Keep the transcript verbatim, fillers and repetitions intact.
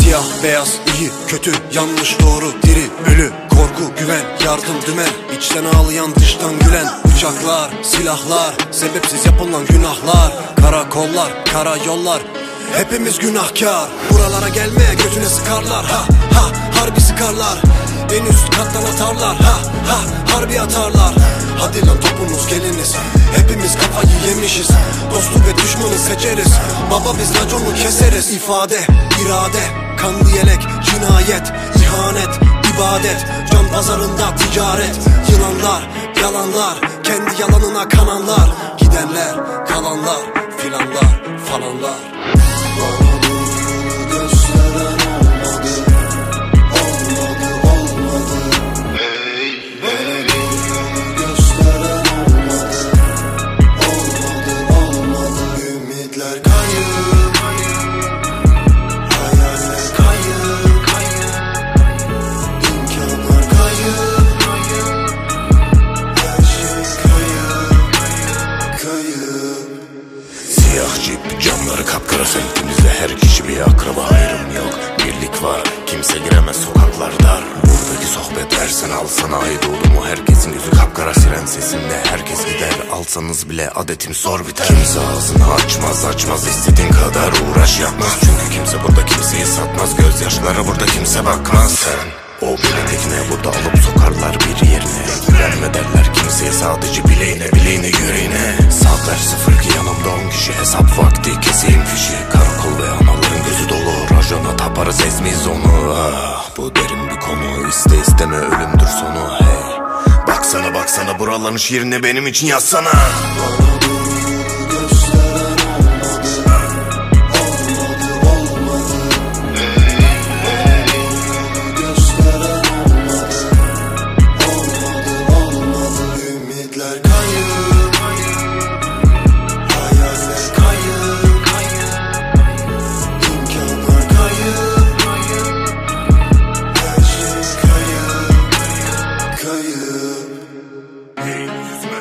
Siyah, beyaz, iyi, kötü, yanlış, doğru, diri, ölü, korku, güven, yardım, dümen, içten ağlayan, dıştan gülen, bıçaklar, silahlar, sebepsiz yapılan günahlar, karakollar, karayollar, hepimiz günahkar. Buralara gelmeye götüne sıkarlar, ha ha, harbi sıkarlar. En üst kattan atarlar, ha ha, harbi atarlar. Hadi lan topunuz geliniz, hepimiz kafayı yemişiz. Dostu ve düşmanı seçeriz, baba biz raconu keseriz. İfade, irade, kanlı yelek, cinayet, ihanet, ibadet, can pazarında ticaret. Yılanlar, yalanlar, kendi yalanına kananlar. Gidenler, kalanlar, filanlar, falanlar. Bana doğru gösteren olmadı, olmadı, olmadı. Hey, bana doğru gösteren olmadı, olmadı, olmadı. Ümitler kayıp, hayaller kayıp, imkanlar kayıp, her şey kayıp, kayıp. Siyah cip, camları kapkara, semtimizde her kişi bir akraba, ayrım yok, birlik var, kimse giremez, sokaklar dar. Buradaki sohbet versen alsana, ait oldu mu herkesin gözü kapkara, siren sesinle herkes gider, alsanız bile adetim zor biter. Kimse ağzını açmaz, açmaz, istediğin kadar uğraş yapmaz, çünkü kimse burada kimseyi satmaz, gözyaşlara burada kimse bakmaz. Sen o bile tekne, burada alıp sokarlar bir yerine, güvenme derler kimseye, sadece bileğine, bileğine, yüreğine. Saat ver sıfır ki yanımda on kişi, hesap vakti keseyim fişi. Karakol ve anaların gözü dolu, rajona taparız ezmeyiz onu. Ah, bu derin bir konu, iste isteme ölümdür sonu. Hey, baksana baksana buraların şiirini benim için yazsana. Bana doğru gösteren olmadı, olmadı, olmadı. Bana doğru gösteren olmadı, olmadı, olmadı. Ümitler kayıp, hayaller kayıp, imkanlar kayıp, her şey kayıp, kayıp. Hey, yüzüme